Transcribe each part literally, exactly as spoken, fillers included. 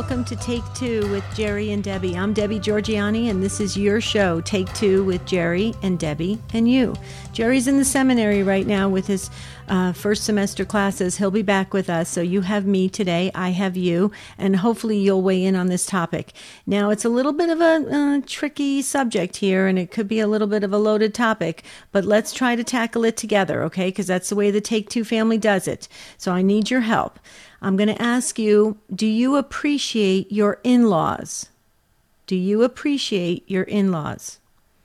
welcome to Take Two with Jerry and Debbie. I'm Debbie Georgiani, and this is your show, Take Two with Jerry and Debbie and you. Jerry's in the seminary right now with his uh, first semester classes. He'll be back with us, so you have me today, I have you, and hopefully you'll weigh in on this topic. Now, it's a little bit of a uh, tricky subject here, and it could be a little bit of a loaded topic, but let's try to tackle it together, okay? Because that's the way the Take Two family does it. So I need your help. I'm going to ask you, do you appreciate your in-laws? Do you appreciate your in-laws?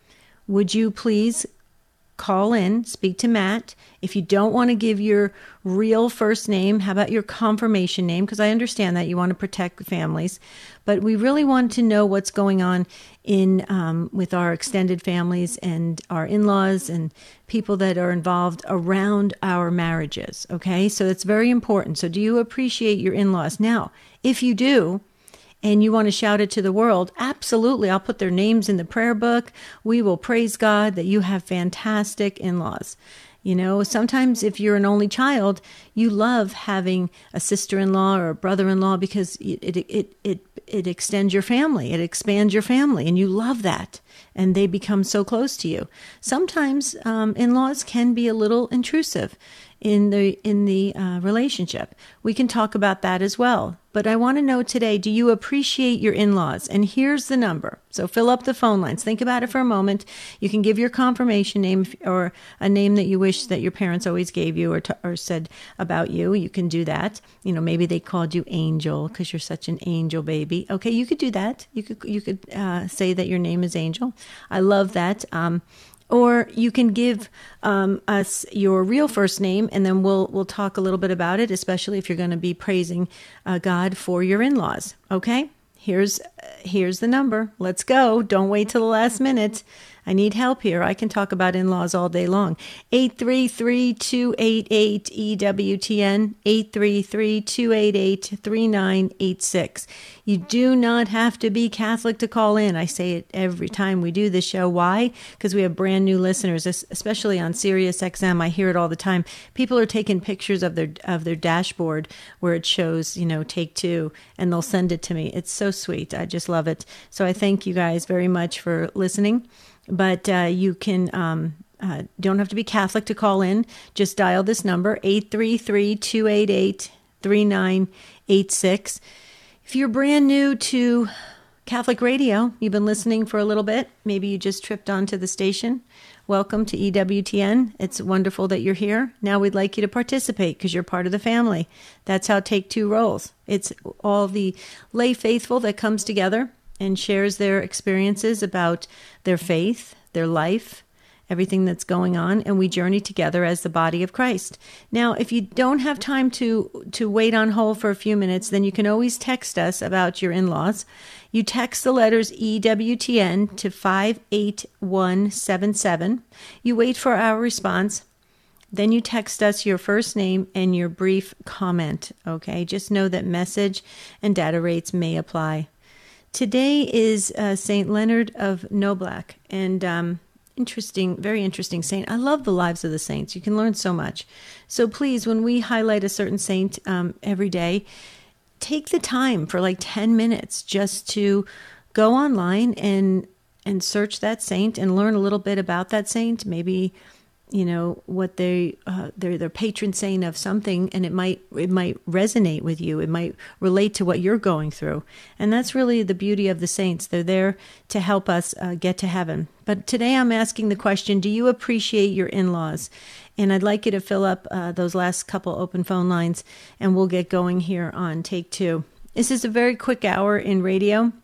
Would you please call in, speak to Matt. If you don't want to give your real first name, how about your confirmation name? Because I understand that you want to protect families. But we really want to know what's going on in um, with our extended families and our in-laws and people that are involved around our marriages. Okay, so it's very important. So do you appreciate your in-laws? Now, if you do, and you want to shout it to the world, absolutely. I'll put their names in the prayer book. We will praise God that you have fantastic in-laws. You know, sometimes if you're an only child, you love having a sister-in-law or a brother-in-law because it it it it, it extends your family. It expands your family, and you love that. And they become so close to you. Sometimes um, in-laws can be a little intrusive in the in the uh, relationship. We can talk about that as well. But I want to know today, do you appreciate your in-laws? And here's the number. So fill up the phone lines. Think about it for a moment. You can give your confirmation name or a name that you wish that your parents always gave you or t- or said about you. You can do that. You know, maybe they called you Angel because you're such an angel baby. Okay, you could do that. You could you could uh, say that your name is Angel. I love that. Um, Or you can give um, us your real first name, and then we'll we'll talk a little bit about it, especially if you're going to be praising uh, God for your in-laws. Okay? Here's here's the number. Let's go. Don't wait till the last minute. I need help here. I can talk about in-laws all day long. eight three three, two eight eight, E W T N, eight three three, two eight eight, three nine eight six. You do not have to be Catholic to call in. I say it every time we do this show. Why? Because we have brand new listeners, especially on Sirius X M. I hear it all the time. People are taking pictures of their of their dashboard where it shows, you know, Take Two, and they'll send it to me. It's so sweet. I just love it. So I thank you guys very much for listening. But uh, you can um, uh, don't have to be Catholic to call in. Just dial this number, eight three three, two eight eight, three nine eight six. If you're brand new to Catholic radio, you've been listening for a little bit, maybe you just tripped onto the station, welcome to E W T N. It's wonderful that you're here. Now we'd like you to participate because you're part of the family. That's how Take Two rolls. It's all the lay faithful that comes together and shares their experiences about their faith, their life, everything that's going on, and we journey together as the body of Christ. Now, if you don't have time to, to wait on hold for a few minutes, then you can always text us about your in-laws. You text the letters E W T N to five eight one seven seven. You wait for our response. Then you text us your first name and your brief comment, okay? Just know that message and data rates may apply. Today is uh, Saint Leonard of Noblac, and um, interesting, very interesting saint. I love the lives of the saints. You can learn so much. So please, when we highlight a certain saint um, every day, take the time for like ten minutes just to go online and and search that saint and learn a little bit about that saint. Maybe, you know, what they uh, they're their patron saint of something, and it might it might resonate with you. It might relate to what you're going through, and that's really the beauty of the saints. They're there to help us uh, get to heaven. But today I'm asking the question: do you appreciate your in-laws? And I'd like you to fill up uh, those last couple open phone lines, and we'll get going here on Take Two. This is a very quick hour in radio.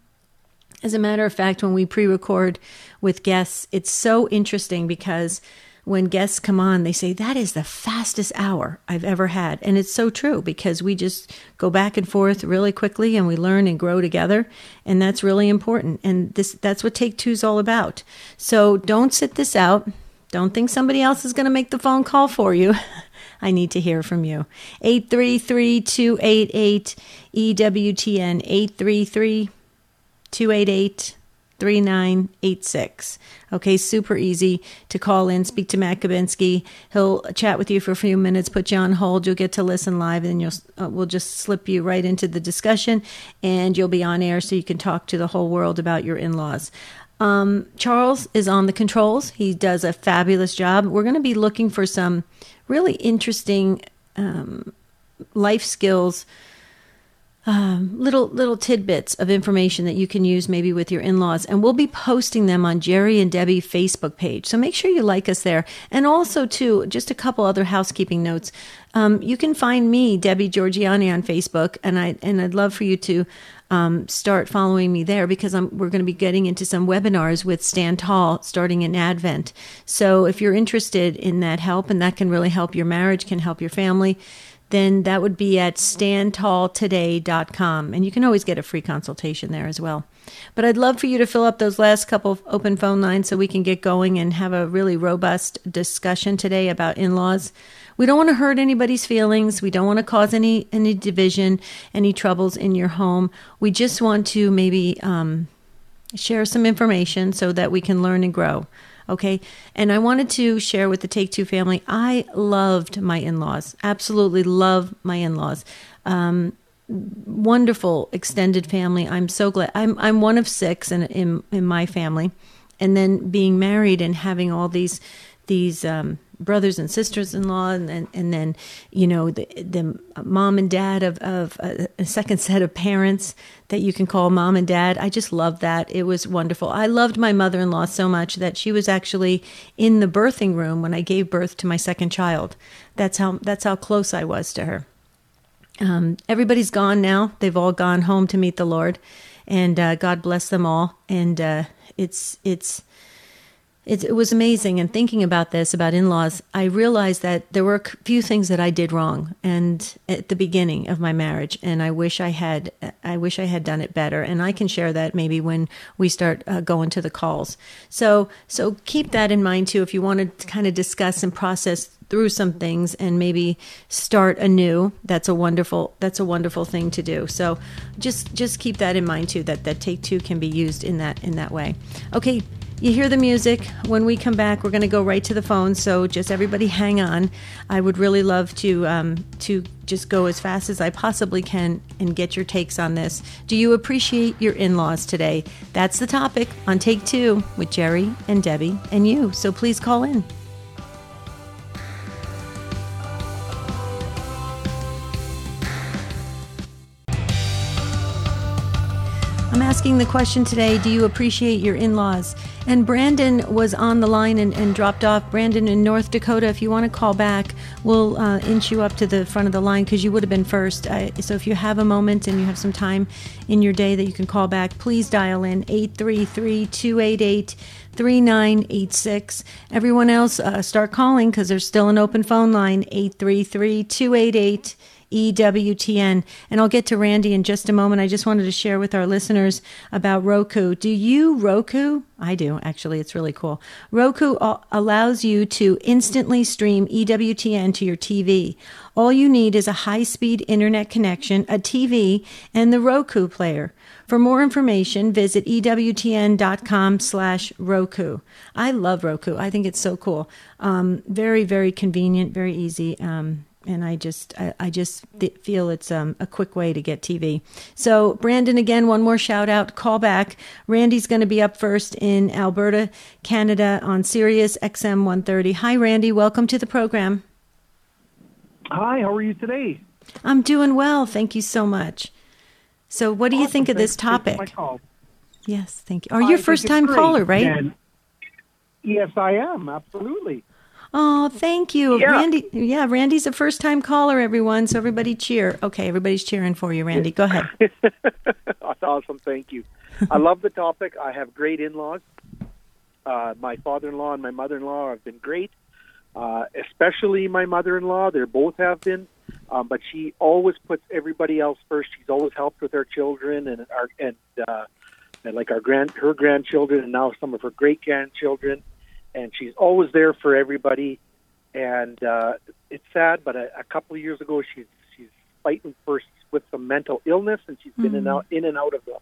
As a matter of fact, when we pre-record with guests, it's so interesting because when guests come on, they say, that is the fastest hour I've ever had. And it's so true because we just go back and forth really quickly and we learn and grow together. And that's really important. And this that's what Take Two is all about. So don't sit this out. Don't think somebody else is going to make the phone call for you. I need to hear from you. eight three three, two eight eight, E W T N, eight three three, two eight eight, three nine eight six. Okay, super easy to call in, speak to Matt Kabinski. He'll chat with you for a few minutes, put you on hold. You'll get to listen live, and you'll uh, we'll just slip you right into the discussion, and you'll be on air so you can talk to the whole world about your in-laws. Um, Charles is on the controls. He does a fabulous job. We're going to be looking for some really interesting um, life skills, um, little little tidbits of information that you can use maybe with your in-laws. And we'll be posting them on Jerry and Debbie Facebook page. So make sure you like us there. And also, too, just a couple other housekeeping notes. Um, you can find me, Debbie Georgianni, on Facebook, and, I, and I'd love for you to Um, start following me there, because I'm, we're going to be getting into some webinars with Stand Tall starting in Advent. So if you're interested in that help, and that can really help your marriage, can help your family, then that would be at stand tall today dot com. And you can always get a free consultation there as well. But I'd love for you to fill up those last couple of open phone lines so we can get going and have a really robust discussion today about in-laws. We don't want to hurt anybody's feelings. We don't want to cause any any division, any troubles in your home. We just want to maybe um, share some information so that we can learn and grow. Okay? And I wanted to share with the Take Two family, I loved my in-laws. Absolutely love my in-laws. Um, wonderful extended family. I'm so glad. I'm I'm one of six in in, in my family. And then being married and having all these these um brothers and sisters-in-law, and then, and then you know, the, the mom and dad of, of a, a second set of parents that you can call mom and dad. I just loved that. It was wonderful. I loved my mother-in-law so much that she was actually in the birthing room when I gave birth to my second child. That's how, that's how close I was to her. Um, everybody's gone now. They've all gone home to meet the Lord, and uh, God bless them all. And uh, it's, it's, It, it was amazing. And thinking about this, about in-laws, I realized that there were a few things that I did wrong, and at the beginning of my marriage, and I wish I had, I wish I had done it better. And I can share that maybe when we start uh, going to the calls. So, so keep that in mind too, if you want to kind of discuss and process through some things and maybe start anew. That's a wonderful, that's a wonderful thing to do. So just, just keep that in mind too, that, that Take Two can be used in that, in that way. Okay. You hear the music. When we come back, we're going to go right to the phone. So just everybody hang on. I would really love to um, to just go as fast as I possibly can and get your takes on this. Do you appreciate your in-laws today? That's the topic on Take Two with Jerry and Debbie and you. So please call in. I'm asking the question today, do you appreciate your in-laws? And Brandon was on the line and, and dropped off. Brandon in North Dakota, if you want to call back, we'll uh, inch you up to the front of the line because you would have been first. I, so if you have a moment and you have some time in your day that you can call back, please dial in eight three three, two eight eight, three nine eight six. Everyone else, uh, start calling because there's still an open phone line, eight three three, two eight eight, E W T N. And I'll get to Randy in just a moment. I just wanted to share with our listeners about Roku. Do you Roku? I do, actually. It's really cool. Roku allows you to instantly stream E W T N to your T V. All you need is a high-speed internet connection, a T V, and the Roku player. For more information, visit ewtn.com slash Roku. I love Roku. I think it's so cool. Um, very, very convenient, very easy. Um, And I just, I, I just th- feel it's um, a quick way to get T V. So, Brandon, again, one more shout out, call back. Randy's going to be up first in Alberta, Canada, on Sirius X M one thirty. Hi, Randy. Welcome to the program. Hi. How are you today? I'm doing well. Thank you so much. So, what do you awesome. think of Thanks this topic? My call. Yes, thank you. Are you a first-time caller, right? And yes, I am. Absolutely. Oh, thank you. Yeah. Randy. Yeah, Randy's a first-time caller, everyone. So everybody cheer. Okay, everybody's cheering for you, Randy. Go ahead. That's awesome. Thank you. I love the topic. I have great in-laws. Uh, my father-in-law and my mother-in-law have been great, uh, especially my mother-in-law. They both have been, um, but she always puts everybody else first. She's always helped with our children and our and, uh, and like our grand her grandchildren and now some of her great-grandchildren. And she's always there for everybody. And uh, it's sad, but a, a couple of years ago, she's she's fighting first with some mental illness, and she's been mm-hmm. in, out, in and out of the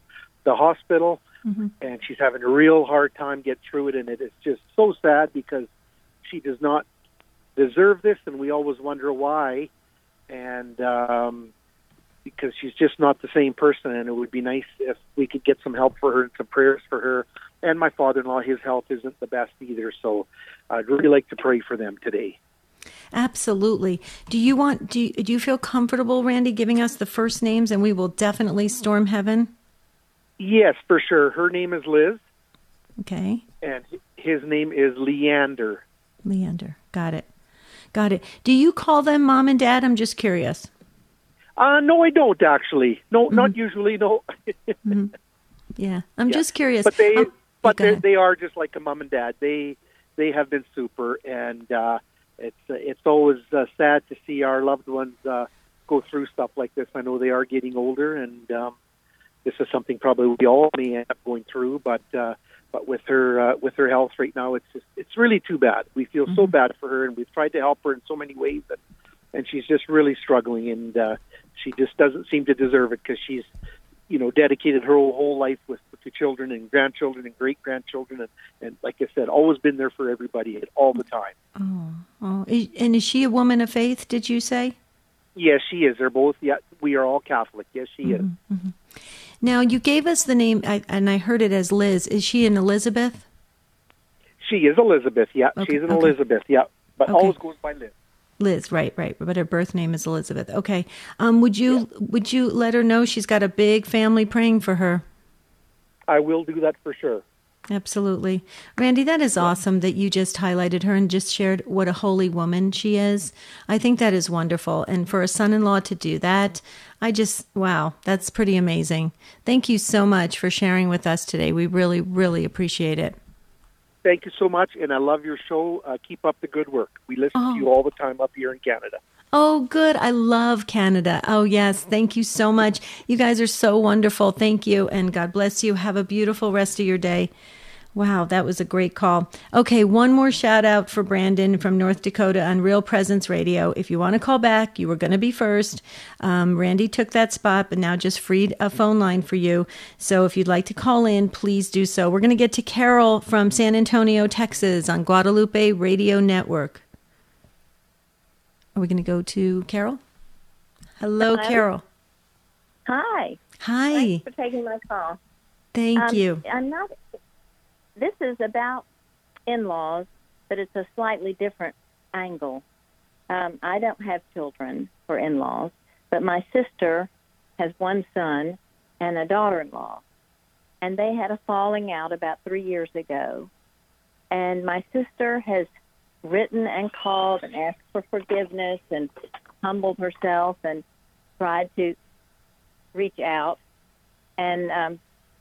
the hospital, mm-hmm. and she's having a real hard time getting through it, and it is just so sad because she does not deserve this, and we always wonder why, and um, because she's just not the same person, and it would be nice if we could get some help for her and some prayers for her. And my father-in-law, his health isn't the best either, so I'd really like to pray for them today. Absolutely. Do you want? Do you, do you feel comfortable, Randy, giving us the first names, and we will definitely storm heaven? Yes, for sure. Her name is Liz. Okay. And his name is Leander. Leander. Got it. Got it. Do you call them mom and dad? I'm just curious. Uh, no, I don't actually. No, mm-hmm. not usually. No. mm-hmm. Yeah, I'm yeah. just curious. But they, um, but yeah, they, they are just like a mom and dad. They, they have been super, and uh, it's uh, it's always uh, sad to see our loved ones uh, go through stuff like this. I know they are getting older, and um, this is something probably we all may end up going through. But uh, but with her uh, with her health right now, it's just, it's really too bad. We feel mm-hmm. so bad for her, and we've tried to help her in so many ways, and, and she's just really struggling, and uh, she just doesn't seem to deserve it because she's, you know, dedicated her whole, whole life with, with the children and grandchildren and great grandchildren, and, and like I said, always been there for everybody all the time. Oh, oh, and is she a woman of faith? Did you say? Yes, she is. They're both. Yeah, we are all Catholic. Yes, she mm-hmm, is. Mm-hmm. Now, you gave us the name, I, and I heard it as Liz. Is she an Elizabeth? She is Elizabeth. Yeah, okay, she's an okay. Elizabeth. Yeah, but okay. always goes by Liz. Liz, right, right. But her birth name is Elizabeth. Okay. Um, would you yeah. would you let her know she's got a big family praying for her? I will do that for sure. Absolutely. Randy, that is awesome that you just highlighted her and just shared what a holy woman she is. I think that is wonderful. And for a son-in-law to do that, I just, wow, that's pretty amazing. Thank you so much for sharing with us today. We really, really appreciate it. Thank you so much, and I love your show. Uh, keep up the good work. We listen oh. to you all the time up here in Canada. Oh, good. I love Canada. Oh, yes. Thank you so much. You guys are so wonderful. Thank you, and God bless you. Have a beautiful rest of your day. Wow, that was a great call. Okay, one more shout out for Brandon from North Dakota on Real Presence Radio. If you want to call back, you were going to be first. Um, Randy took that spot, but now just freed a phone line for you. So if you'd like to call in, please do so. We're going to get to Carol from San Antonio, Texas on Guadalupe Radio Network. Are we going to go to Carol? Hello, Hello. Carol. Hi. Hi. Thanks for taking my call. Thank um, you. I'm not. This is about in-laws, but it's a slightly different angle. Um, I don't have children for in-laws, but my sister has one son and a daughter-in-law, and they had a falling out about three years ago. And my sister has written and called and asked for forgiveness and humbled herself and tried to reach out. And um,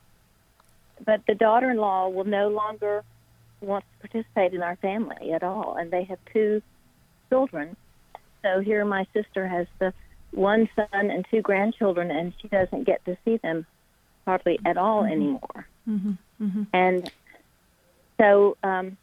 but the daughter-in-law will no longer want to participate in our family at all, and they have two children. So here my sister has the one son and two grandchildren, and she doesn't get to see them hardly at all mm-hmm. anymore. Mm-hmm. Mm-hmm. And so um,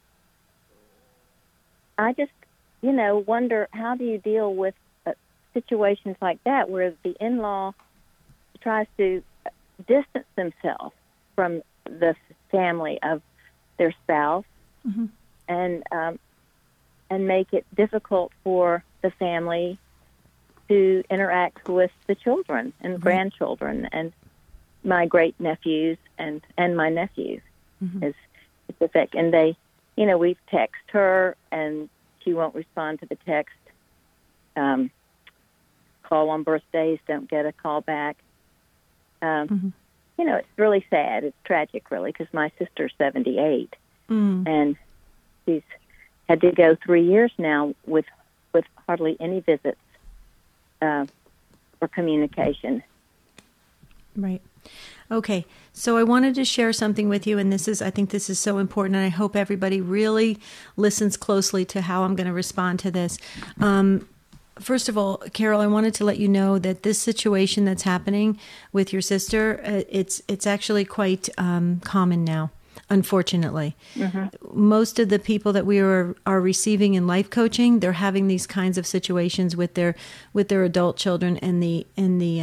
I just, you know, wonder, how do you deal with uh, situations like that where the in-law tries to distance themselves from the family of their spouse mm-hmm. and um, and make it difficult for the family to interact with the children and mm-hmm. grandchildren and my great nephews and, and my nephews. Mm-hmm. Is it's effect, and they, you know, we've texted her and she won't respond to the text. Um, call on birthdays, don't get a call back. Um, mm-hmm. You know, it's really sad. It's tragic, really, because my sister's seventy-eight, mm. and she's had to go three years now with with hardly any visits uh, or communication. Right. Okay. So I wanted to share something with you, and this is, I think this is so important, and I hope everybody really listens closely to how I'm going to respond to this. Um, First of all, Carol, I wanted to let you know that this situation that's happening with your sister, uh, it's it's actually quite um, common now, unfortunately. Mm-hmm. Most of the people that we are are receiving in life coaching, they're having these kinds of situations with their with their adult children, and the and the um,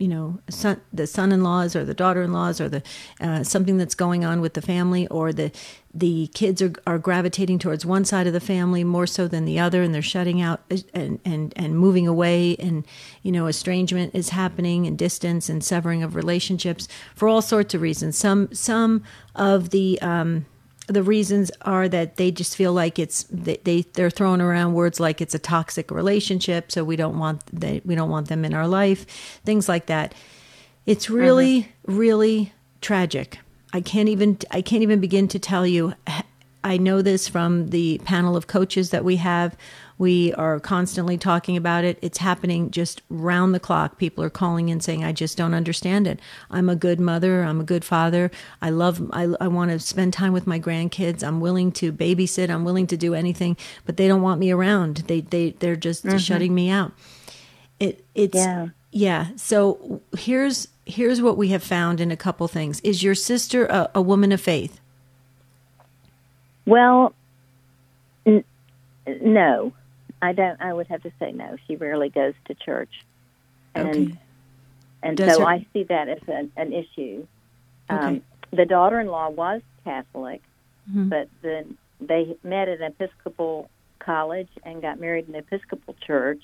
you know, son, the son-in-laws or the daughter-in-laws or the uh, something that's going on with the family, or the the kids are, are gravitating towards one side of the family more so than the other, and they're shutting out and, and, and moving away, and, you know, estrangement is happening, and distance and severing of relationships for all sorts of reasons. Some some of the um, the reasons are that they just feel like it's they, they they're throwing around words like it's a toxic relationship, so we don't want they we don't want them in our life, things like that. It's really mm-hmm. really tragic. I can't even I can't even begin to tell you. I know this from the panel of coaches that we have. We are constantly talking about it. It's happening just round the clock. People are calling in saying, I just don't understand it. I'm a good mother. I'm a good father. I love, I, I want to spend time with my grandkids. I'm willing to babysit. I'm willing to do anything, but they don't want me around. They, they, they're just mm-hmm. shutting me out. It, it's, yeah. yeah. So here's, here's what we have found in a couple things. Is your sister a, a woman of faith? Well, n- no. I don't. I would have to say no. She rarely goes to church, and okay. and Does so her... I see that as an, an issue. Okay. Um, the daughter-in-law was Catholic, mm-hmm. but then they met at an Episcopal college and got married in an Episcopal church,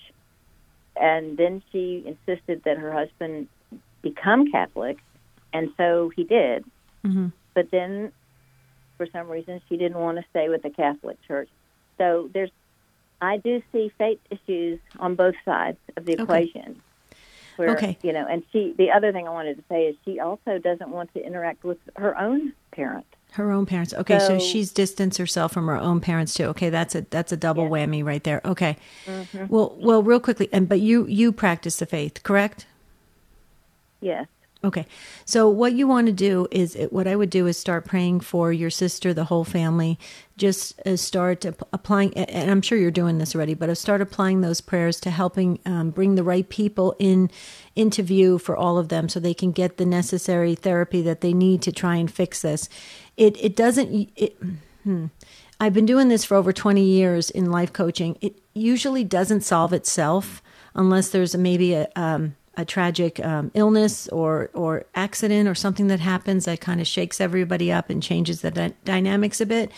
and then she insisted that her husband become Catholic, and so he did. Mm-hmm. But then, for some reason, she didn't want to stay with the Catholic church. So there's. I do see faith issues on both sides of the okay. equation. Where, okay. You know, and she. The other thing I wanted to say is she also doesn't want to interact with her own parents. Her own parents. Okay, so, So she's distanced herself from her own parents too. Okay, that's a that's a double yeah. whammy right there. Okay. Mm-hmm. Well, well, real quickly, and but you you practice the faith, correct? Yes. Okay. So what you want to do is, what I would do is start praying for your sister, the whole family. Just uh, start applying, and I'm sure you're doing this already, but start applying those prayers to helping um, bring the right people in into view for all of them, so they can get the necessary therapy that they need to try and fix this. It it doesn't. It, hmm. I've been doing this for over twenty years in life coaching. It usually doesn't solve itself unless there's maybe a um, a tragic um, illness or or accident or something that happens that kind of shakes everybody up and changes the dy- dynamics a bit.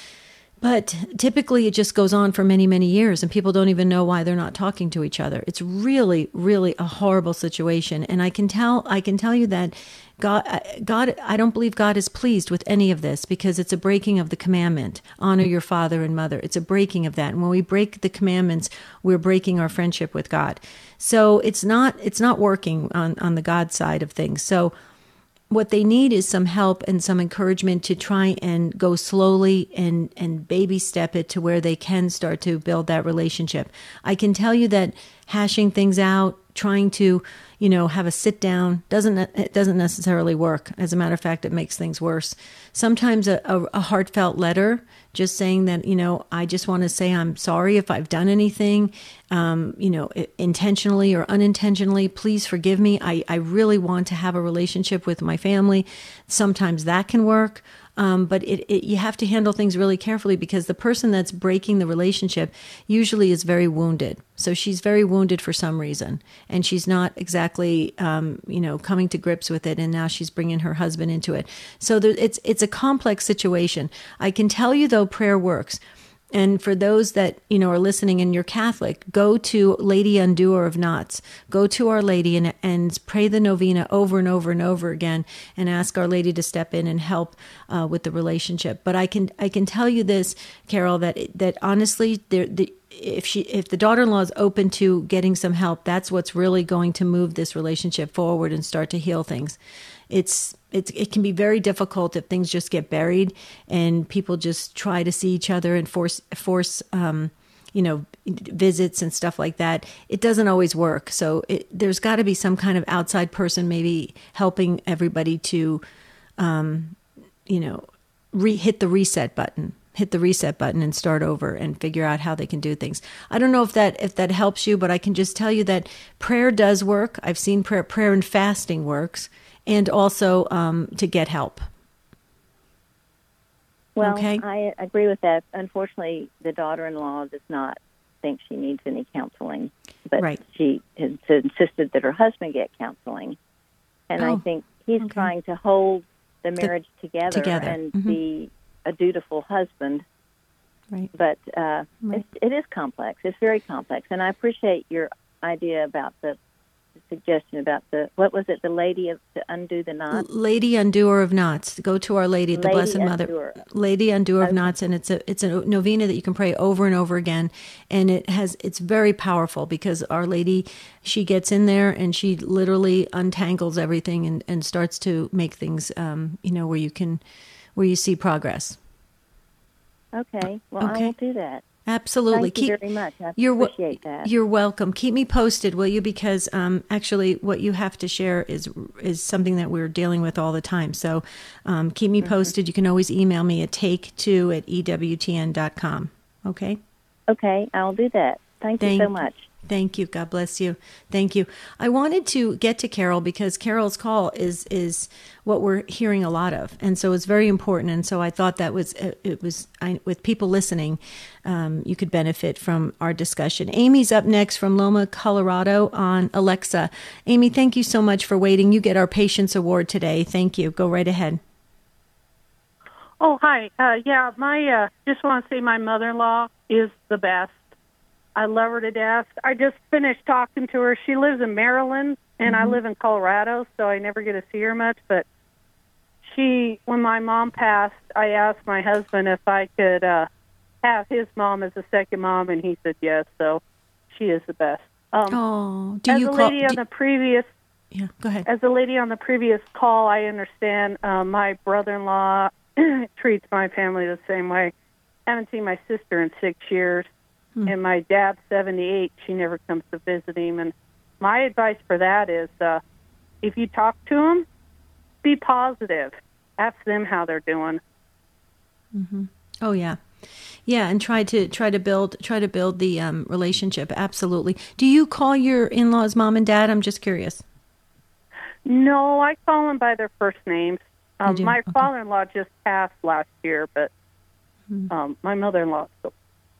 But typically it just goes on for many, many years, and people don't even know why they're not talking to each other. It's really, really a horrible situation. And I can tell, I can tell you that God, God, I don't believe God is pleased with any of this, because it's a breaking of the commandment. Honor your father and mother. It's a breaking of that. And when we break the commandments, we're breaking our friendship with God. So it's not, it's not working on, on the God side of things. So what they need is some help and some encouragement to try and go slowly and, and baby step it to where they can start to build that relationship. I can tell you that hashing things out, trying to, you know, have a sit down doesn't, it doesn't necessarily work. As a matter of fact, it makes things worse. Sometimes a, a, a heartfelt letter, just saying that, you know, I just want to say I'm sorry if I've done anything, um, you know, intentionally or unintentionally. Please forgive me. I, I really want to have a relationship with my family. Sometimes that can work. Um, but it, it, you have to handle things really carefully, because the person that's breaking the relationship usually is very wounded. So she's very wounded for some reason, and she's not exactly, um, you know, coming to grips with it. And now she's bringing her husband into it. So there, it's it's a complex situation. I can tell you though, prayer works. And for those that, you know, are listening and you're Catholic, go to Lady Undoer of Knots. Go to Our Lady and, and pray the novena over and over and over again, and ask Our Lady to step in and help uh, with the relationship. But I can I can tell you this, Carol, that that honestly, there, the, if she if the daughter-in-law is open to getting some help, that's what's really going to move this relationship forward and start to heal things. It's it's it can be very difficult if things just get buried and people just try to see each other and force force um, you know, visits and stuff like that. It doesn't always work. So it, there's got to be some kind of outside person maybe helping everybody to, um, you know, re- hit the reset button. hit the reset button and start over and figure out how they can do things. I don't know if that if that helps you, but I can just tell you that prayer does work. I've seen prayer, prayer and fasting works, and also um, to get help. Well, okay. I agree with that. Unfortunately, the daughter-in-law does not think she needs any counseling, but Right. she has insisted that her husband get counseling. And Oh, I think he's okay. trying to hold the marriage together, together. and Mhm. be a dutiful husband. Right. But uh, Right. it's, it is complex. It's very complex. And I appreciate your idea about the, the suggestion about the, what was it, the Lady of to Undo the Knot? Lady Undoer of Knots. Go to Our Lady, the Lady Blessed Mother. Undoer. Lady Undoer of Okay. Knots, and it's a it's a novena that you can pray over and over again, and it has it's very powerful because Our Lady, she gets in there and she literally untangles everything and, and starts to make things um, you know, where you can where you see progress. Okay. Well, Okay. I will do that. Absolutely. Thank you very much. I you're, appreciate that. You're welcome. Keep me posted, will you? Because um, actually, what you have to share is is something that we're dealing with all the time. So um, keep me Mm-hmm. posted. You can always email me at take two at E W T N dot com. Okay? Okay, I'll do that. Thank, Thank you so much. Thank you. God bless you. Thank you. I wanted to get to Carol because Carol's call is is what we're hearing a lot of, and so it's very important. And so I thought that was it was I, with people listening, um, you could benefit from our discussion. Amy's up next from Loma, Colorado on Alexa. Amy, thank you so much for waiting. You get our Patience Award today. Thank you. Go right ahead. Oh, hi. Uh, yeah, my uh, just want to say my mother-in-law is the best. I love her to death. I just finished talking to her. She lives in Maryland, and Mm-hmm. I live in Colorado, so I never get to see her much. But she, when my mom passed, I asked my husband if I could uh, have his mom as a second mom, and he said yes. So she is the best. Um, Oh, do as you a call? lady on do- the previous yeah, go ahead. As a lady on the previous call, I understand uh, my brother-in-law treats my family the same way. I haven't seen my sister in six years, Hmm. and my dad's seventy-eight. She never comes to visit him. And my advice for that is uh, if you talk to them, be positive. Ask them how they're doing. Mm-hmm. Oh yeah, yeah, and try to try to build try to build the um, relationship. Absolutely. Do you call your in-laws mom and dad? I'm just curious. No, I call them by their first names. Um, do? my Okay. father-in-law just passed last year, but um, my mother-in-law still.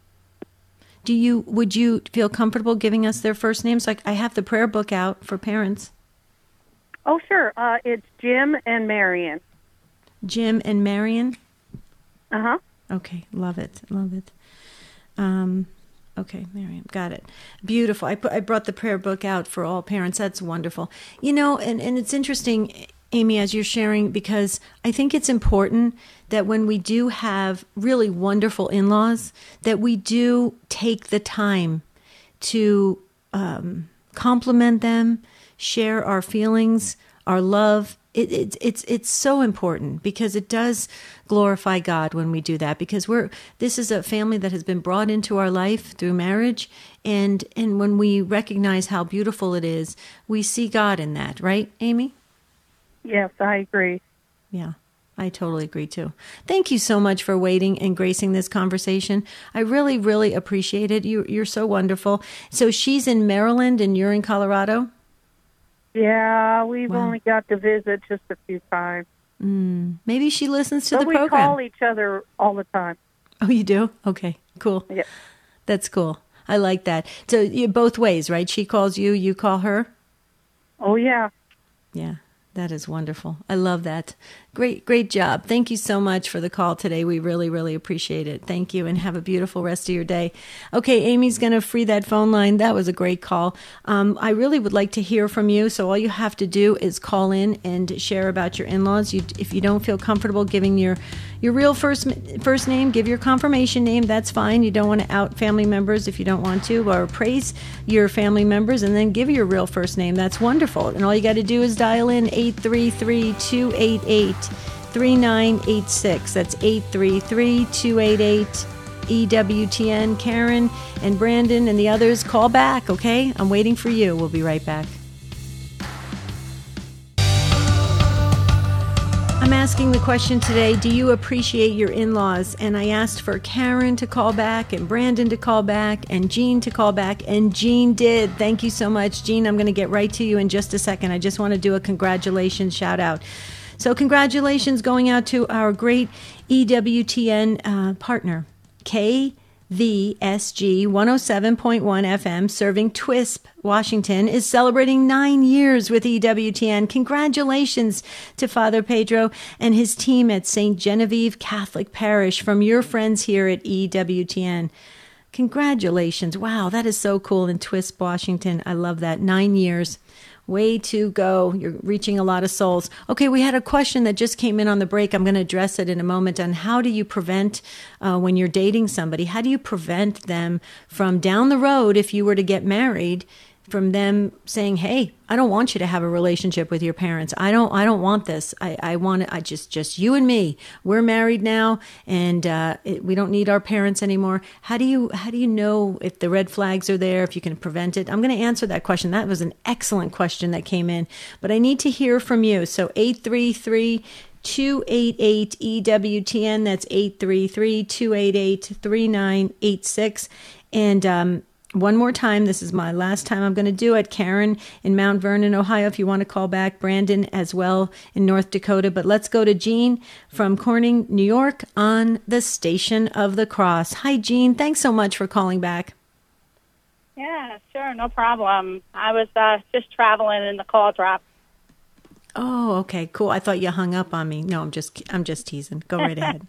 Do you would you feel comfortable giving us their first names? Like I have the prayer book out for parents. Oh, sure. Uh, it's Jim and Marion. Jim and Marion. Uh-huh. Okay, love it, love it. Um, okay, Miriam, got it. Beautiful. I put I brought the prayer book out for all parents. That's wonderful. You know, and and it's interesting, Amy, as you're sharing, because I think it's important that when we do have really wonderful in-laws, that we do take the time to um, compliment them, share our feelings, our love. It, it, it's it's so important because it does glorify God when we do that, because we're this is a family that has been brought into our life through marriage, and and when we recognize how beautiful it is, we see God in that, right, Amy? Yes, I agree. Yeah, I totally agree too. Thank you so much for waiting and gracing this conversation. I really, really appreciate it. You, you're so wonderful. So she's in Maryland and you're in Colorado? Yeah, we've Wow. only got to visit just a few times. Mm, maybe she listens to but the we program. call each other all the time. Oh, you do? Okay, cool. Yeah. That's cool. I like that. So you both ways, right? She calls you, you call her? Oh, yeah. Yeah, that is wonderful. I love that. Great, great job. Thank you so much for the call today. We really, really appreciate it. Thank you, and have a beautiful rest of your day. Okay, Amy's going to free that phone line. That was a great call. Um, I really would like to hear from you, so all you have to do is call in and share about your in-laws. You, if you don't feel comfortable giving your your real first first name, give your confirmation name. That's fine. You don't want to out family members if you don't want to, or praise your family members, and then give your real first name. That's wonderful. And all you got to do is dial in eight three three, two eight eight, three nine eight six. That's eight three three, two eight eight, E W T N. Karen and Brandon and the others, call back, okay? I'm waiting for you. We'll be right back. I'm asking the question today, do you appreciate your in-laws? And I asked for Karen to call back and Brandon to call back and Jean to call back, and Jean did. Thank you so much, Jean. I'm going to get right to you in just a second. I just want to do a congratulations shout out. So congratulations going out to our great E W T N uh, partner, K The S G one oh seven point one F M, serving Twisp, Washington, is celebrating nine years with E W T N. Congratulations to Father Pedro and his team at Saint Genevieve Catholic Parish from your friends here at E W T N. Congratulations. Wow, that is so cool in Twisp, Washington. I love that. Nine years. Way to go. You're reaching a lot of souls. Okay, we had a question that just came in on the break. I'm going to address it in a moment on how do you prevent, uh, when you're dating somebody, how do you prevent them from down the road, if you were to get married, from them saying, hey, I don't want you to have a relationship with your parents. I don't I don't want this. I, I want it. I just, just you and me. We're married now, and uh, it, we don't need our parents anymore. How do you how do you know if the red flags are there, if you can prevent it? I'm going to answer that question. That was an excellent question that came in, but I need to hear from you. So eight three three, two eight eight, E W T N. That's eight three three, two eight eight, three nine eight six. And um one more time, this is my last time I'm going to do it. Karen in Mount Vernon, Ohio, if you want to call back. Brandon as well in North Dakota. But let's go to Jean from Corning, New York, on the Station of the Cross. Hi, Jean. Thanks so much for calling back. Yeah, sure. No problem. I was uh, just traveling and the call dropped. Oh, okay, cool. I thought you hung up on me. No, I'm just I'm just teasing. Go right ahead.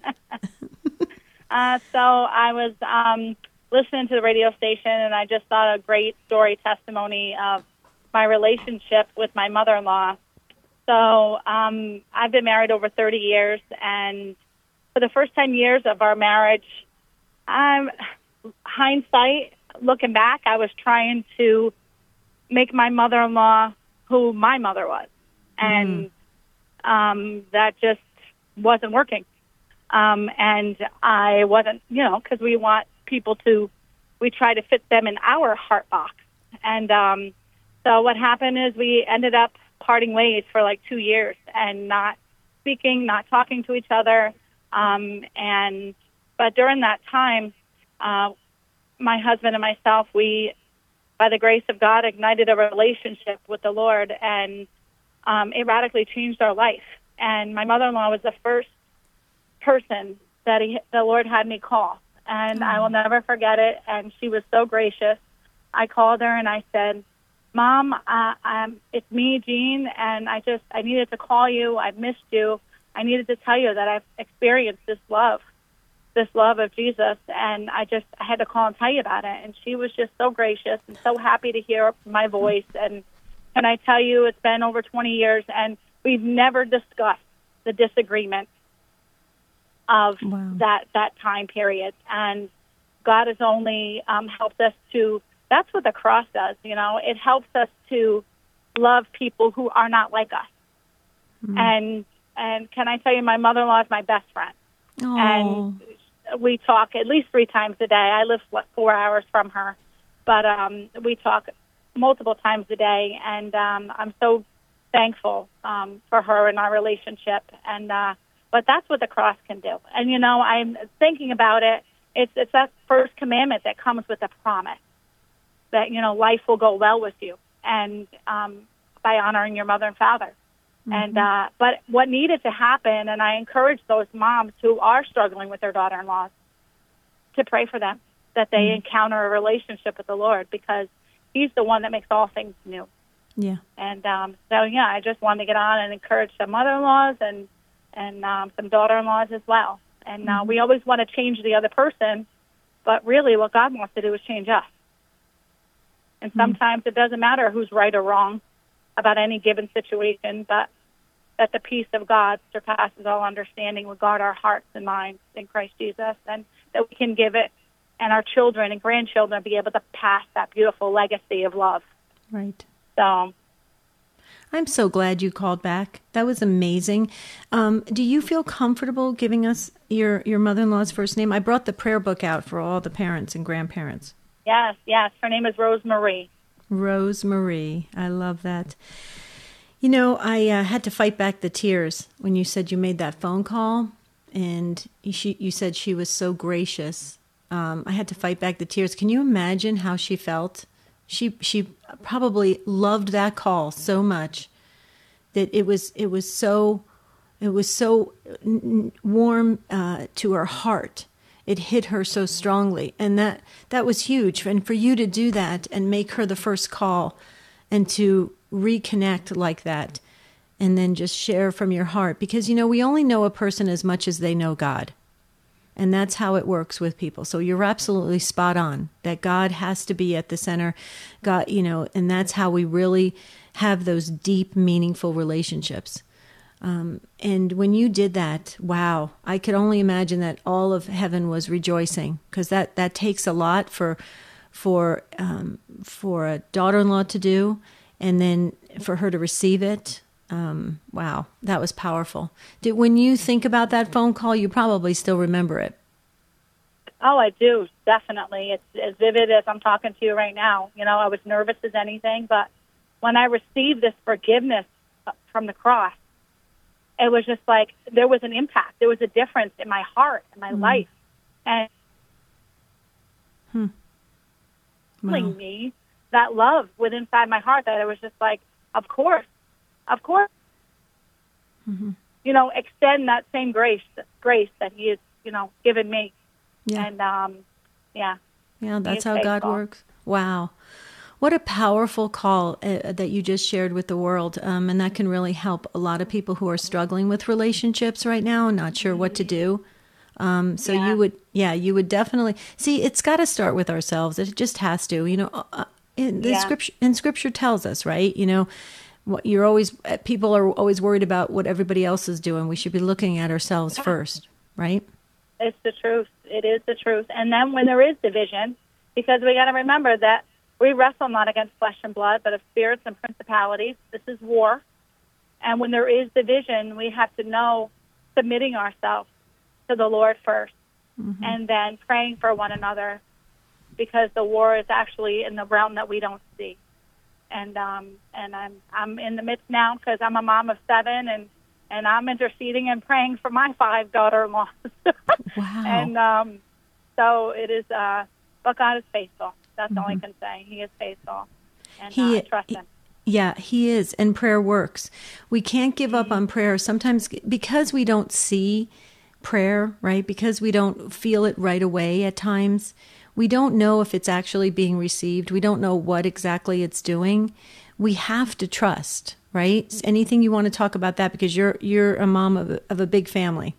uh, so I was... Um, listening to the radio station, and I just thought a great story testimony of my relationship with my mother-in-law. So um, I've been married over thirty years, and for the first ten years of our marriage, I'm hindsight, looking back, I was trying to make my mother-in-law who my mother was, and mm. um, that just wasn't working. Um, and I wasn't, you know, because we want people to, we try to fit them in our heart box. And um, so what happened is we ended up parting ways for like two years and not speaking, not talking to each other. Um, and but during that time, uh, my husband and myself, we, by the grace of God, ignited a relationship with the Lord, and um, it radically changed our life. And my mother-in-law was the first person that he, the Lord had me call. And mm. I will never forget it. And she was so gracious. I called her and I said, Mom, uh, um, it's me, Jean, and I just, I needed to call you. I missed you. I needed to tell you that I've experienced this love, this love of Jesus. And I just, I had to call and tell you about it. And she was just so gracious and so happy to hear my voice. And can I tell you, it's been over twenty years, and we've never discussed the disagreement of wow. that that time period. And God has only um, helped us to, that's what the cross does, you know, it helps us to love people who are not like us. Mm. And and can I tell you, my mother-in-law is my best friend. Aww. And we talk at least three times a day. I live what, four hours from her, but um, we talk multiple times a day, and um, I'm so thankful um, for her and our relationship. And uh But that's what the cross can do. And, you know, I'm thinking about it. It's it's that first commandment that comes with a promise that, you know, life will go well with you, and um, by honoring your mother and father. Mm-hmm. And uh, but what needed to happen, and I encourage those moms who are struggling with their daughter-in-laws to pray for them, that they mm-hmm. encounter a relationship with the Lord, because he's the one that makes all things new. Yeah. And um, so, yeah, I just wanted to get on and encourage some mother-in-laws and and um, some daughter-in-laws as well. And uh, mm-hmm. we always want to change the other person, but really what God wants to do is change us. And sometimes mm-hmm. it doesn't matter who's right or wrong about any given situation, but that the peace of God surpasses all understanding will guard our hearts and minds in Christ Jesus, and that we can give it, and our children and grandchildren be able to pass that beautiful legacy of love. Right. So I'm so glad you called back. That was amazing. Um, do you feel comfortable giving us your, your mother-in-law's first name? I brought the prayer book out for all the parents and grandparents. Yes, yes. Her name is Rose Marie. Rose Marie. I love that. You know, I uh, had to fight back the tears when you said you made that phone call, and you, you said she was so gracious. Um, I had to fight back the tears. Can you imagine how she felt? She she probably loved that call so much that it was it was so it was so warm uh, to her heart, It hit her so strongly. And that, that was huge. And for you to do that and make her the first call and to reconnect like that and then just share from your heart. Because, you know, we only know a person as much as they know God. And that's how it works with people. So you're absolutely spot on that God has to be at the center. God, you know, and that's how we really have those deep, meaningful relationships. Um, and when you did that, wow, I could only imagine that all of heaven was rejoicing, because that, that takes a lot for for um, for a daughter-in-law to do, and then for her to receive it. Um, wow, that was powerful. Did when you think about that phone call, you probably still remember it. Oh, I do, definitely. It's as vivid as I'm talking to you right now. You know, I was nervous as anything, but when I received this forgiveness from the cross, it was just like there was an impact. There was a difference in my heart, in my mm. life. And hmm. wow. me that love within inside my heart that it was just like, of course, of course, mm-hmm. you know, extend that same grace, grace that he has, you know, given me. Yeah. And, um, yeah. Yeah, that's how faithful. God works. Wow. What a powerful call uh, that you just shared with the world. Um, and that can really help a lot of people who are struggling with relationships right now and not sure what to do. Um, so yeah. you would, yeah, you would definitely see, it's got to start with ourselves. It just has to, you know, uh, in the yeah. scripture, and scripture tells us, right? You know, what you're always, people are always worried about what everybody else is doing. We should be looking at ourselves first, right? It's the truth. It is the truth. And then when there is division, because we got to remember that we wrestle not against flesh and blood, but of spirits and principalities. This is war. And when there is division, we have to know submitting ourselves to the Lord first, mm-hmm. and then praying for one another, because the war is actually in the realm that we don't see. And um, and I'm I'm in the midst now because I'm a mom of seven, and, and I'm interceding and praying for my five daughter-in-laws. Wow. And um, so it is, uh, but God is faithful. That's mm-hmm. all I can say. He is faithful, and he, uh, I trust him. Yeah, he is, and prayer works. We can't give up on prayer sometimes because we don't see prayer, right? Because we don't feel it right away at times. We don't know if it's actually being received. We don't know what exactly it's doing. We have to trust, right? Anything you want to talk about that, because you're you're a mom of a, of a big family.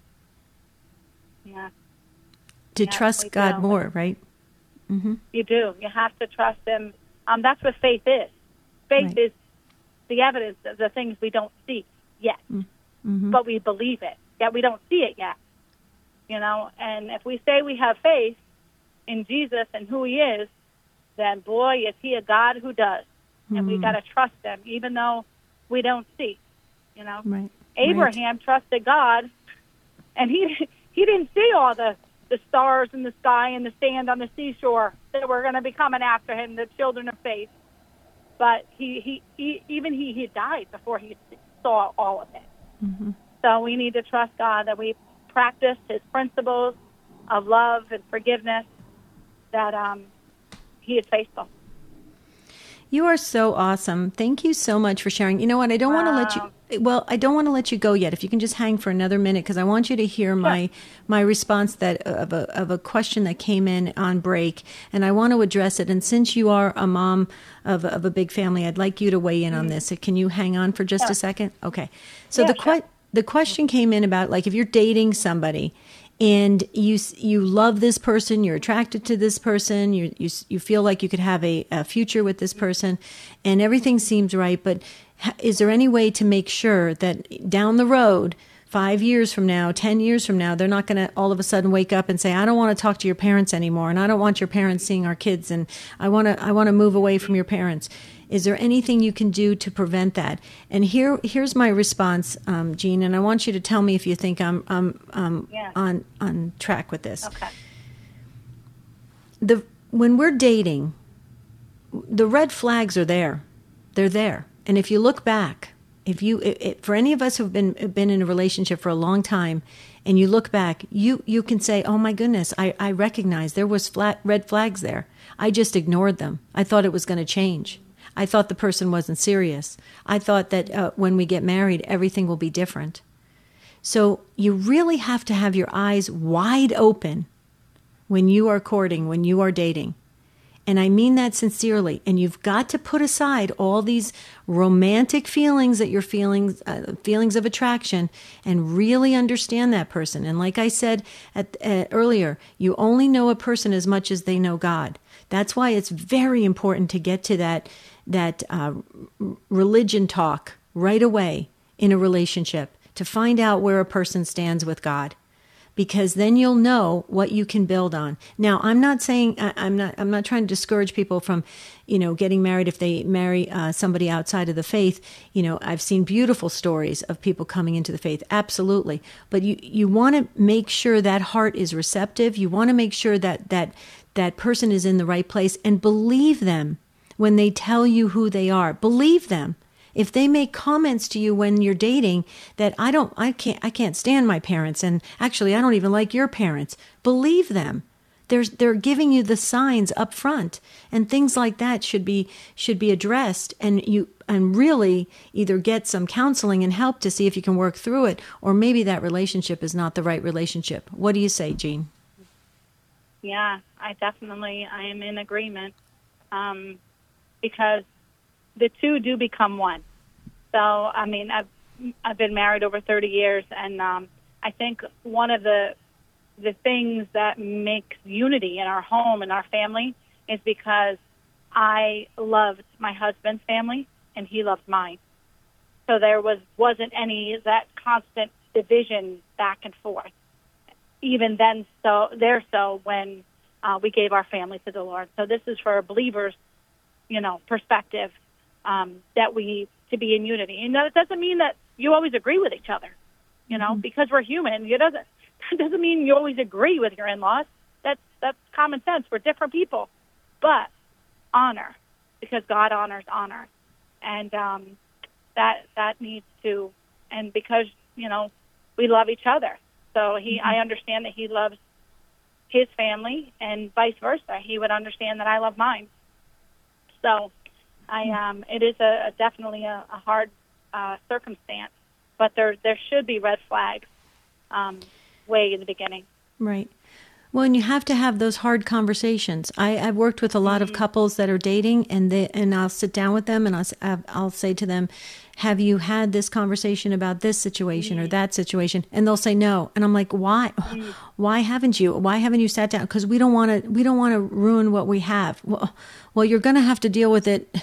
Yeah. To yeah, trust God do. more, right? Mm-hmm. You do. You have to trust him. Um, that's what faith is. Faith right. is the evidence of the things we don't see yet, mm-hmm. but we believe it. Yet we don't see it yet, you know. And if we say we have faith in Jesus and who he is, then boy, is he a God who does. Mm-hmm. And we got to trust him, even though we don't see, you know. Right. Abraham right. trusted God, and he he didn't see all the, the stars in the sky and the sand on the seashore that were going to be coming after him, the children of faith. But he, he, he even he, he died before he saw all of it. Mm-hmm. So we need to trust God, that we practice his principles of love and forgiveness, that um, he is faithful. You are so awesome. Thank you so much for sharing. You know what? I don't wow. want to let you, well, I don't want to let you go yet. If you can just hang for another minute, because I want you to hear sure. my my response that of a of a question that came in on break, and I want to address it. And since you are a mom of, of a big family, I'd like you to weigh in mm-hmm. on this. Can you hang on for just sure. a second? Okay. So yeah, the sure. que- the question came in about, like, if you're dating somebody and you you love this person, you're attracted to this person, you you you feel like you could have a, a future with this person, and everything seems right, but is there any way to make sure that down the road, five years from now, ten years from now, they're not going to all of a sudden wake up and say, I don't want to talk to your parents anymore, and I don't want your parents seeing our kids, and I want to I want to move away from your parents. Is there anything you can do to prevent that? And here, here's my response, um, Jean, and I want you to tell me if you think I'm, I'm, um, yeah. on on track with this. Okay. The when we're dating, the red flags are there. They're there. And if you look back, if you, it, it, for any of us who've been been in a relationship for a long time, and you look back, you you can say, oh my goodness, I, I recognize there was flat red flags there. I just ignored them. I thought it was going to change. I thought the person wasn't serious. I thought that uh, when we get married, everything will be different. So you really have to have your eyes wide open when you are courting, when you are dating. And I mean that sincerely. And you've got to put aside all these romantic feelings that you're feeling, uh, feelings of attraction, and really understand that person. And like I said at, uh, earlier, you only know a person as much as they know God. That's why it's very important to get to that that uh, religion talk right away in a relationship, to find out where a person stands with God. Because then you'll know what you can build on. Now, I'm not saying I'm not I'm not trying to discourage people from, you know, getting married if they marry uh, somebody outside of the faith. You know, I've seen beautiful stories of people coming into the faith, absolutely. But you you want to make sure that heart is receptive. You want to make sure that that that person is in the right place, and believe them when they tell you who they are. Believe them. If they make comments to you when you're dating that I don't, I can't, I can't stand my parents, and actually I don't even like your parents, believe them. They're they're giving you the signs up front, and things like that should be should be addressed, and you and really either get some counseling and help to see if you can work through it, or maybe that relationship is not the right relationship. What do you say, Jean? Yeah, I definitely I am in agreement, um, because the two do become one. So, I mean, I've I've been married over thirty years, and um, I think one of the the things that makes unity in our home and our family is because I loved my husband's family and he loved mine. So there was wasn't any that constant division back and forth. Even then, so there so when uh, we gave our family to the Lord. So this is for believers, you know, perspective. Um, that we to be in unity, and that doesn't mean that you always agree with each other, you know, mm-hmm. because we're human. It doesn't it doesn't mean you always agree with your in-laws. That's that's common sense. We're different people, but honor, because God honors honor, and um, that that needs to, and because you know we love each other. So he, mm-hmm. I understand that he loves his family, and vice versa. He would understand that I love mine. So. I um, it is a, a definitely a, a hard uh, circumstance, but there there should be red flags um, way in the beginning. Right. Well, and you have to have those hard conversations. I, I've worked with a lot mm-hmm. of couples that are dating, and they and I'll sit down with them and I'll I'll say to them, "Have you had this conversation about this situation mm-hmm. or that situation?" And they'll say no, and I'm like, "Why? Mm-hmm. Why haven't you? Why haven't you sat down? Because we don't want to. We don't want to ruin what we have." Well, well, you're going to have to deal with it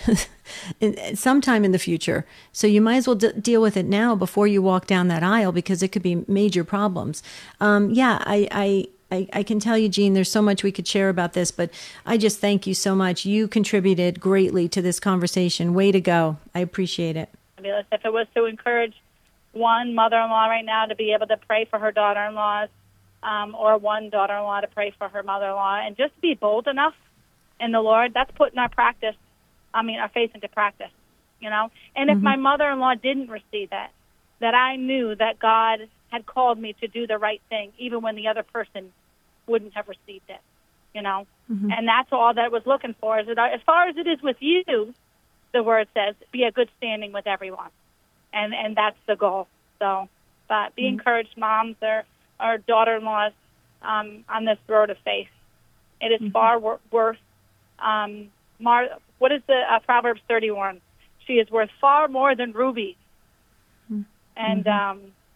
sometime in the future. So you might as well d- deal with it now before you walk down that aisle, because it could be major problems. Um, yeah, I. I I, I can tell you, Jean, there's so much we could share about this, but I just thank you so much. You contributed greatly to this conversation. Way to go. I appreciate it. Fabulous. If it was to encourage one mother-in-law right now to be able to pray for her daughter-in-laws, um, or one daughter-in-law to pray for her mother-in-law, and just be bold enough in the Lord, that's putting our practice, I mean, our faith into practice, you know? And if mm-hmm. my mother-in-law didn't receive that, that I knew that God had called me to do the right thing, even when the other person wouldn't have received it, you know? Mm-hmm. And that's all that it was looking for. Is that as far as it is with you, the word says, be a good standing with everyone. And and that's the goal. So, but be mm-hmm. encouraged, moms or, or daughter-in-laws, um, on this road of faith. It is mm-hmm. far wor- worth, um, mar- what is the uh, Proverbs thirty-one? She is worth far more than rubies. Mm-hmm. And, um,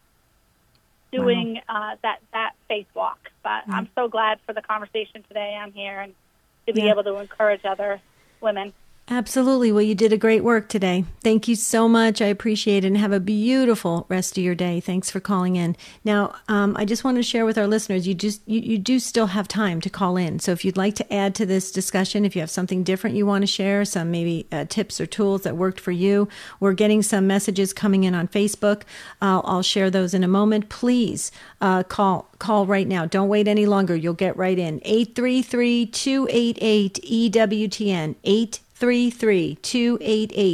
doing wow. uh, that, that faith walk. But mm-hmm. I'm so glad for the conversation today. I'm here and to be yeah. able to encourage other women. Absolutely. Well, you did a great work today. Thank you so much. I appreciate it, and have a beautiful rest of your day. Thanks for calling in. Now, um, I just want to share with our listeners, you just you, you do still have time to call in. So if you'd like to add to this discussion, if you have something different you want to share, some maybe uh, tips or tools that worked for you, we're getting some messages coming in on Facebook. I'll, I'll share those in a moment. Please uh, call call right now. Don't wait any longer. You'll get right in. eight three three, two eight eight, E W T N. eight three three, two eight eight,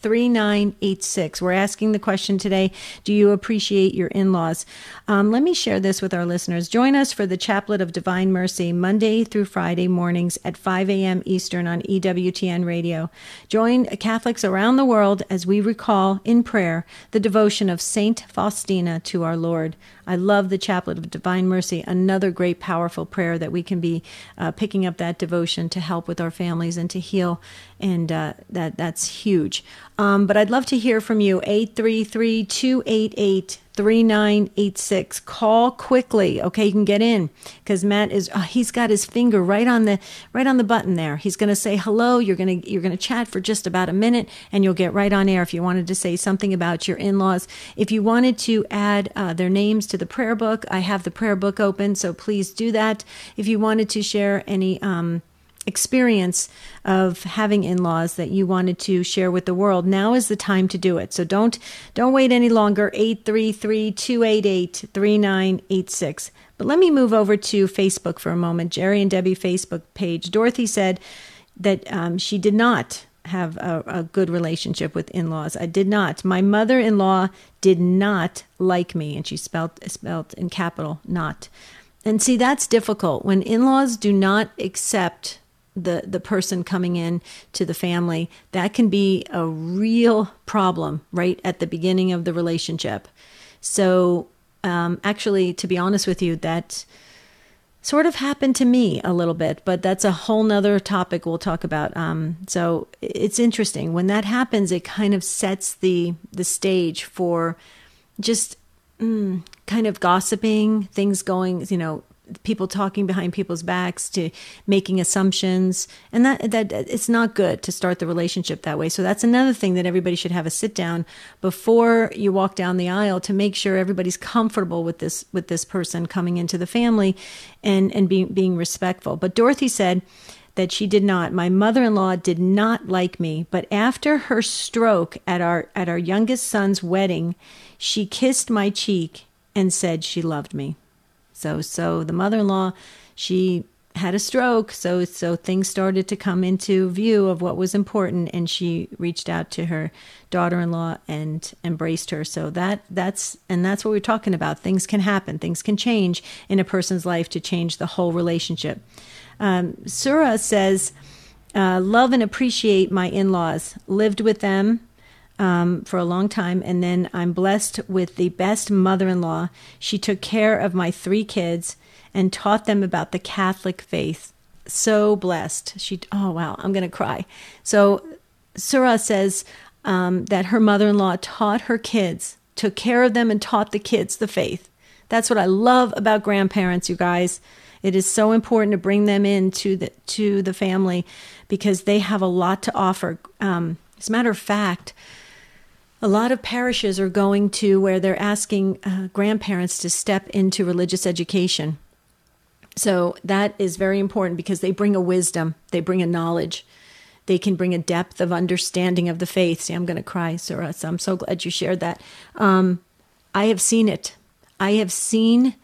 three nine eight six. We're asking the question today, do you appreciate your in-laws? Um, let me share this with our listeners. Join us for the Chaplet of Divine Mercy Monday through Friday mornings at five a.m. Eastern on E W T N Radio. Join Catholics around the world as we recall in prayer the devotion of Saint Faustina to our Lord. I love the Chaplet of Divine Mercy, another great powerful prayer that we can be uh, picking up that devotion to help with our families and to heal, and uh, that that's huge. Um, but I'd love to hear from you, eight three three, two eight eight, three nine eight six. Call quickly, okay? You can get in because Matt is uh, he's got his finger right on the right on the button there. He's going to say hello. You're going to you're going to chat for just about a minute, and you'll get right on air if you wanted to say something about your in-laws. If you wanted to add uh, their names to the prayer book, I have the prayer book open, so please do that. If you wanted to share any um, experience of having in-laws that you wanted to share with the world, now is the time to do it. So don't don't wait any longer. eight three three, two eight eight, three nine eight six. But let me move over to Facebook for a moment. Jerry and Debbie Facebook page. Dorothy said that um, she did not have a, a good relationship with in-laws. I did not. My mother-in-law did not like me, and she spelled spelled in capital not. And see, that's difficult when in-laws do not accept the the person coming in to the family. That can be a real problem right at the beginning of the relationship. So um, actually, to be honest with you, that sort of happened to me a little bit, but that's a whole nother topic we'll talk about. Um, so it's interesting. When that happens, it kind of sets the the stage for just mm, kind of gossiping, things going, you know, people talking behind people's backs, to making assumptions, and that that it's not good to start the relationship that way. So that's another thing that everybody should have a sit down before you walk down the aisle to make sure everybody's comfortable with this with this person coming into the family, and and being being respectful. But Dorothy said that she did not. My mother-in-law did not like me, but after her stroke at our at our youngest son's wedding, she kissed my cheek and said she loved me. So, so the mother-in-law, she had a stroke. So, so things started to come into view of what was important, and she reached out to her daughter-in-law and embraced her. So that, that's, and that's what we're talking about. Things can happen. Things can change in a person's life to change the whole relationship. Um, Sura says, uh, love and appreciate my in-laws. Lived with them Um, for a long time, and then I'm blessed with the best mother-in-law. She took care of my three kids and taught them about the Catholic faith. So blessed. She, oh wow, I'm going to cry. So Surah says um, that her mother-in-law taught her kids, took care of them, and taught the kids the faith. That's what I love about grandparents, you guys. It is so important to bring them into the to the family because they have a lot to offer. Um, as a matter of fact, a lot of parishes are going to where they're asking uh, grandparents to step into religious education. So that is very important because they bring a wisdom, they bring a knowledge, they can bring a depth of understanding of the faith. See, I'm going to cry, Sarah, so I'm so glad you shared that. Um, I have seen it. I have seen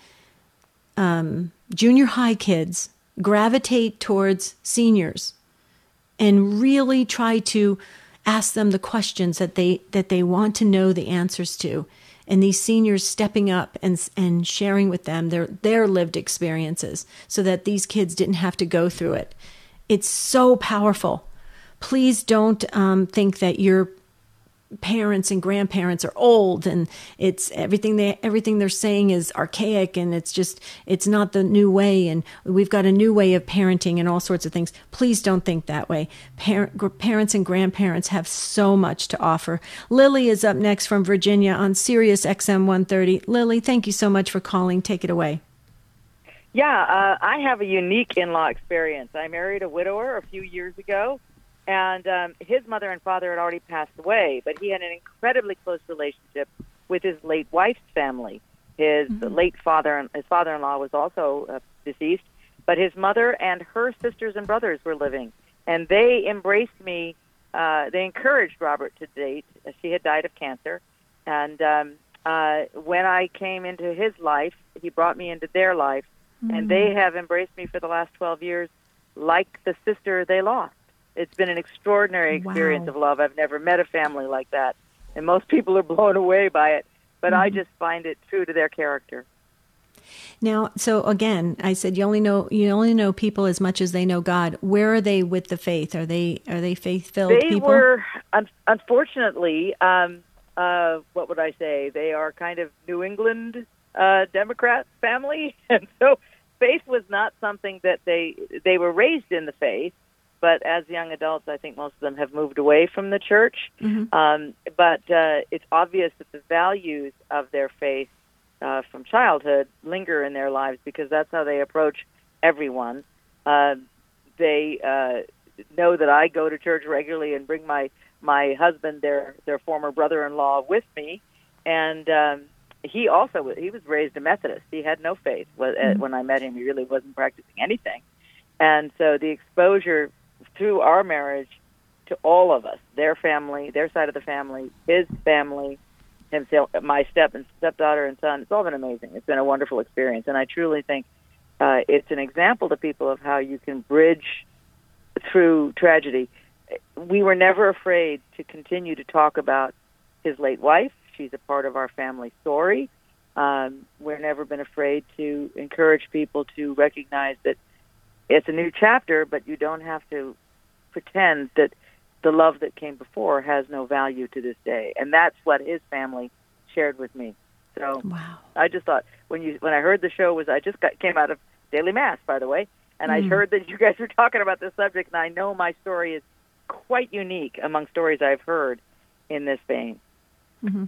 um, junior high kids gravitate towards seniors and really try to ask them the questions that they that they want to know the answers to, and these seniors stepping up and and sharing with them their their lived experiences so that these kids didn't have to go through it. It's so powerful. Please don't um, think that your parents and grandparents are old and it's everything they everything they're saying is archaic and it's just it's not the new way and we've got a new way of parenting and all sorts of things. Please don't think that way. Parent, parents and grandparents have so much to offer. Lily is up next from Virginia on Sirius X M one thirty. Lily, thank you so much for calling. Take it away. Yeah, uh, I have a unique in-law experience. I married a widower a few years ago. And um, his mother and father had already passed away, but he had an incredibly close relationship with his late wife's family. His mm-hmm. late father, his father-in-law was also uh, deceased, but his mother and her sisters and brothers were living. And they embraced me. Uh, they encouraged Robert to date. She had died of cancer. And um, uh, when I came into his life, he brought me into their life. Mm-hmm. And they have embraced me for the last twelve years like the sister they lost. It's been an extraordinary experience Wow. of love. I've never met a family like that, and most people are blown away by it. But Mm-hmm. I just find it true to their character. Now, so again, I said you only know you only know people as much as they know God. Where are they with the faith? Are they are they faith filled They people? were, un- unfortunately, um, uh, what would I say? They are kind of New England uh, Democrat family, and so faith was not something that they they were raised in the faith. But as young adults, I think most of them have moved away from the church. Mm-hmm. Um, but uh, it's obvious that the values of their faith uh, from childhood linger in their lives because that's how they approach everyone. Uh, they uh, know that I go to church regularly and bring my, my husband, their their former brother-in-law, with me. And um, he also he was raised a Methodist. He had no faith. Mm-hmm. When I met him, he really wasn't practicing anything. And so the exposure through our marriage to all of us, their family, their side of the family, his family, himself, my step and stepdaughter and son, it's all been amazing. It's been a wonderful experience. And I truly think uh, it's an example to people of how you can bridge through tragedy. We were never afraid to continue to talk about his late wife. She's a part of our family story. Um, we've never been afraid to encourage people to recognize that it's a new chapter, but you don't have to pretend that the love that came before has no value to this day. And that's what his family shared with me. So Wow. I just thought when you when I heard the show was I just got, came out of Daily Mass, by the way, and Mm. I heard that you guys were talking about this subject, and I know my story is quite unique among stories I've heard in this vein. Mm-hmm.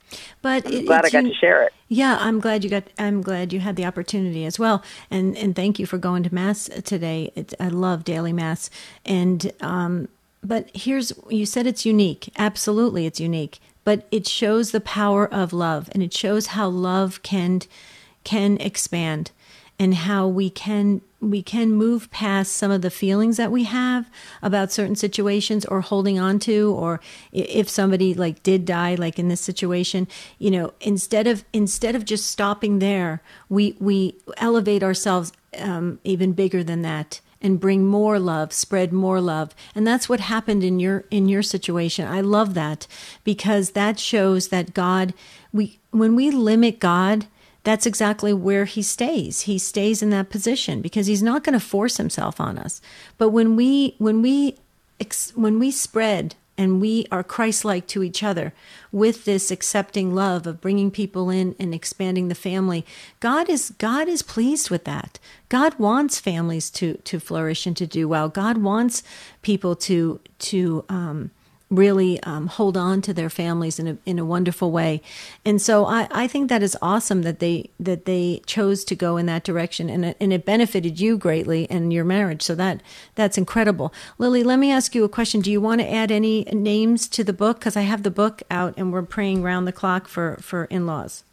But I'm it, glad I it's got un- to share it. Yeah, I'm glad you got. I'm glad you had the opportunity as well, and and thank you for going to mass today. It, I love daily mass, and um, but here's you said it's unique. Absolutely, it's unique, but it shows the power of love, and it shows how love can can expand, and how we can we can move past some of the feelings that we have about certain situations or holding on to, or if somebody like did die, like in this situation, you know, instead of, instead of just stopping there, we, we elevate ourselves um, even bigger than that and bring more love, spread more love. And that's what happened in your, in your situation. I love that because that shows that God, we, when we limit God, that's exactly where he stays. He stays in that position because he's not going to force himself on us. But when we when we when we spread and we are Christ-like to each other with this accepting love of bringing people in and expanding the family, God is God is pleased with that. God wants families to to flourish and to do well. God wants people to to um, really um, hold on to their families in a in a wonderful way. And so I, I think that is awesome that they that they chose to go in that direction, and it, and it benefited you greatly in your marriage. So that that's incredible. Lily, let me ask you a question. Do you want to add any names to the book? Because I have the book out and we're praying round the clock for, for in-laws.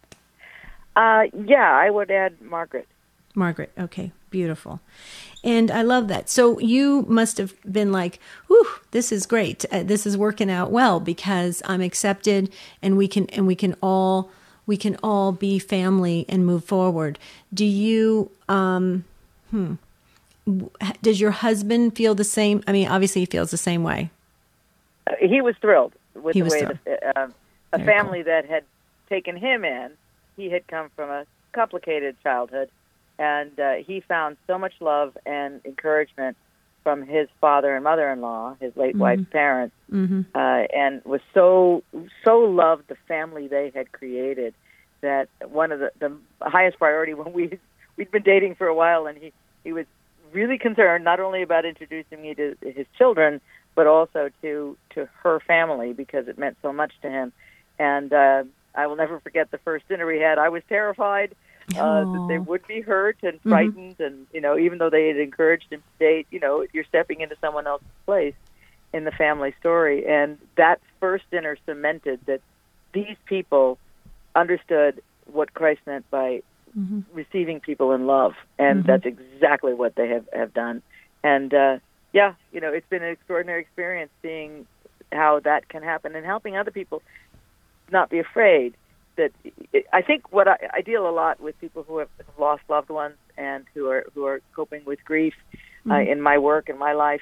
Uh, yeah, I would add Margaret. Margaret. Okay, beautiful. And I love that. So you must have been like, whew, this is great. Uh, this is working out well because I'm accepted and we can, and we can all, we can all be family and move forward. Do you, um, hmm, does your husband feel the same? I mean, obviously he feels the same way. Uh, he was thrilled with He the was way thrilled. the, uh, a Very family that had taken him in. He had come from a complicated childhood. And uh, he found so much love and encouragement from his father and mother-in-law, his late Mm-hmm. wife's parents, Mm-hmm. uh, and was so so loved the family they had created that one of the, the highest priority when we we'd been dating for a while, and he he was really concerned not only about introducing me to his children, but also to to her family because it meant so much to him. And uh, I will never forget the first dinner we had. I was terrified. Uh, that they would be hurt and frightened, mm-hmm. and you know, even though they had encouraged him to date, you know, you're stepping into someone else's place in the family story, and that first dinner cemented that these people understood what Christ meant by mm-hmm. receiving people in love, and mm-hmm. that's exactly what they have have done. And uh, yeah, you know, it's been an extraordinary experience seeing how that can happen and helping other people not be afraid. That I think what I, I deal a lot with people who have lost loved ones and who are who are coping with grief uh, mm-hmm. in my work and my life,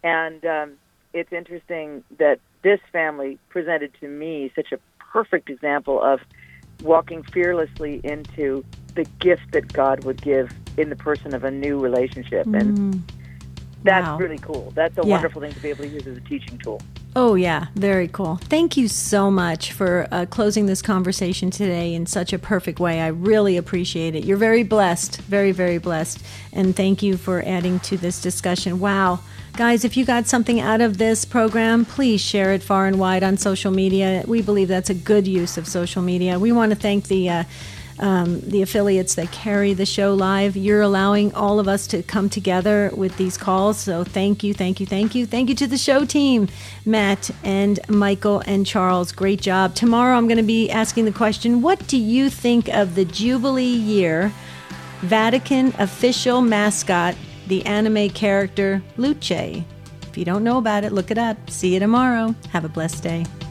And um, it's interesting that this family presented to me such a perfect example of walking fearlessly into the gift that God would give in the person of a new relationship. And Mm. that's Wow. really cool. That's a Yeah. wonderful thing to be able to use as a teaching tool. Oh, yeah. Very cool. Thank you so much for uh, closing this conversation today in such a perfect way. I really appreciate it. You're very blessed, very, very blessed. And thank you for adding to this discussion. Wow. Guys, if you got something out of this program, please share it far and wide on social media. We believe that's a good use of social media. We want to thank the uh, um, the affiliates that carry the show live. You're allowing all of us to come together with these calls. So thank you, thank you, thank you. Thank you to the show team, Matt and Michael and Charles. Great job. Tomorrow I'm going to be asking the question, what do you think of the Jubilee year Vatican official mascot, the anime character Luce? If you don't know about it, look it up. See you tomorrow. Have a blessed day.